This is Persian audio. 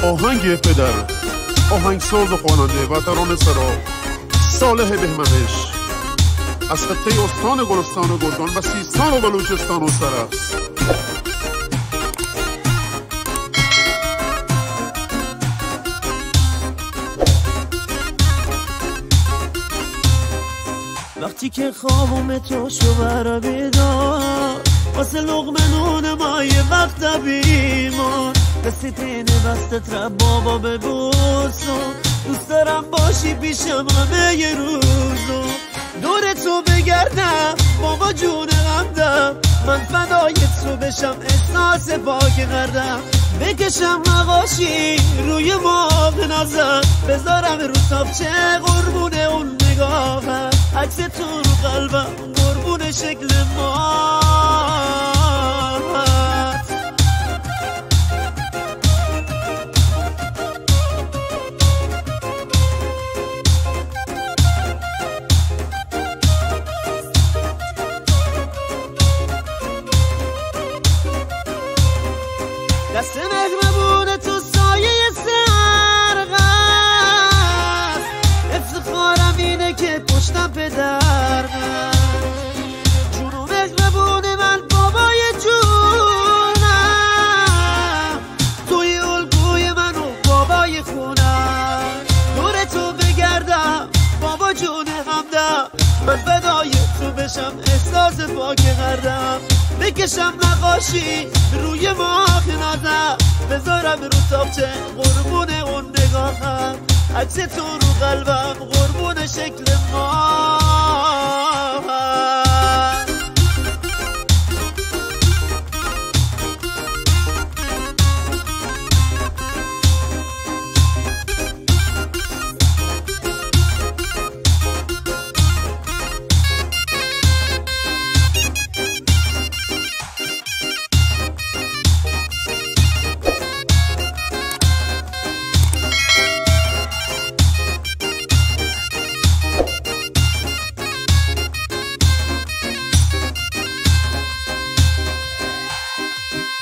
آهنگ پدر، آهنگساز و خواننده و ترانه سرا صالح بهمنش از خطه استان گلستان و گردان و سیستان و بلوچستان و سرس. وقتی که خوابم تو شو برا بیدار واسه لقمه نون ما یه وقت بیمار رسیدین بستت رب بابا ببوسو دوست دارم باشی پیشم همه یه روزو دور تو بگردم بابا جون غمدم من فدای تو بشم احساس پاک کردم بکشم نقاشی روی ماه نازم بذارم رو تاپچه قربون اون نگاهم عکس تو رو قلبم قربون شکل ماهت دست مهربون تو سایه سرغست افتخارم اینه که پشتم پدر جون و مهربون من بابای جونم توی الگوی من و بابای خونم دور تو بگردم بابا جون همدم من فدای تو بشم احساس پاک کردم بکشم نقاشی روی ماه نازم بذارم رو تاپچه قربون اون نگاهم عکس تو رو قلبم قربون شکل ما